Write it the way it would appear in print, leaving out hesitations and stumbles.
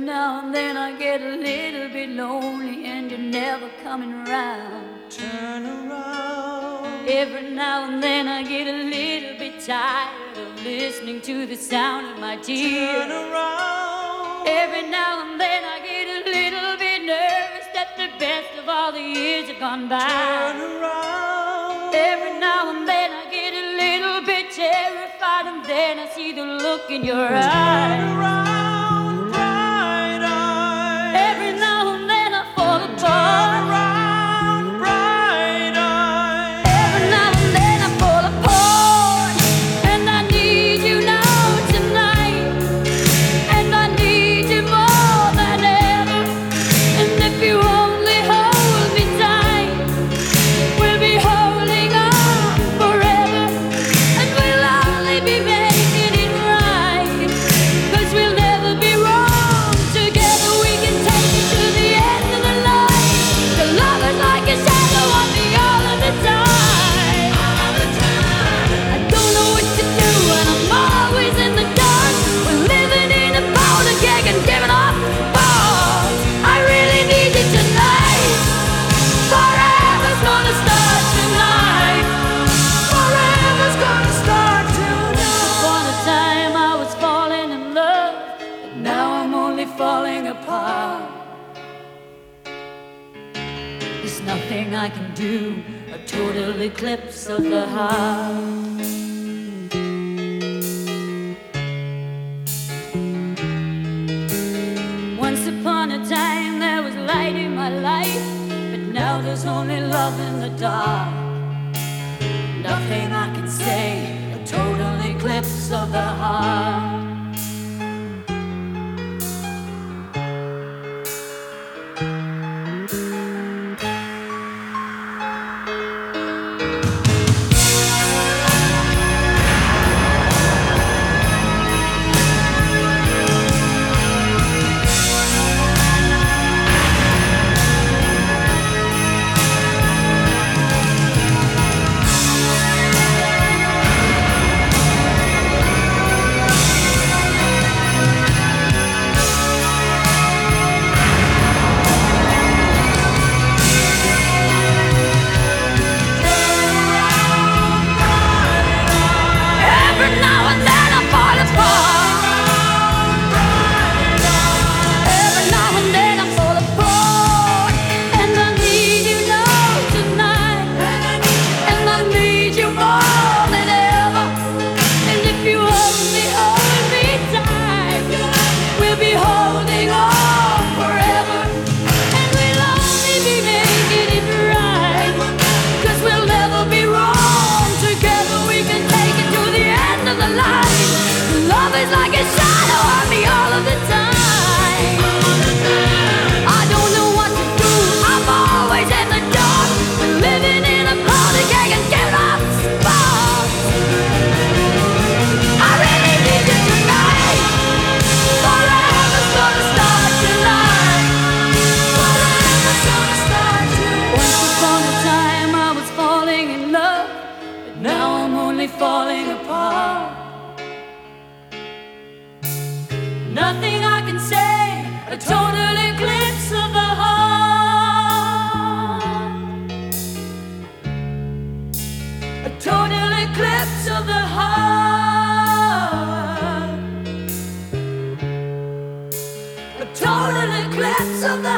now and then I get a little bit lonely and you're never coming around. Turn around. Every now and then I get a little bit tired of listening to the sound of my tears. Turn around. Every now and then I get a little bit nervous that the best of all the years have gone by. Turn around. Every now and then I get a little bit terrified, and then I see the look in your eyes. Turn around, bright eyes. Every now and then I fall Turn apart. around, bright eyes. Every now and then I fall apart, and I need you now tonight, and I need you more than ever. And if you only hold me tight, we'll be holding on forever, and we'll only be making it right, 'cause we'll never be wrong. Together we can take it to the end of the line. The love is like a shadow on me all of the time. I don't know what to do and I'm always in the dark. We're living in a powder keg and giving off balls. I really need you tonight. Forever's gonna start tonight. Forever's gonna start tonight. Upon a time I was falling in love, but now I'm only falling apart. There's nothing I can do, a total eclipse of the heart. Once upon a time there was light in my life, but now there's only love in the dark. Nothing I can say, a total eclipse of the heart. Every now and then I fall apart. Every now and then I fall apart, and I need you now tonight, and I need you more than ever. And if you only hold me tight, we'll be holding on forever, and we'll only be making it right, 'cause we'll never be wrong. Together we can take it to the end of the line. Love is like a shadow on me all of the time. I don't know what to do, I'm always in the dark. We're living in a powder keg and giving off sparks. I really need you tonight. Forever's gonna start tonight. Forever's gonna start tonight. Once upon a time I was falling in love, but now I'm only falling apart. Nothing I can say, a total eclipse of the heart. A total eclipse of the heart. A total eclipse of the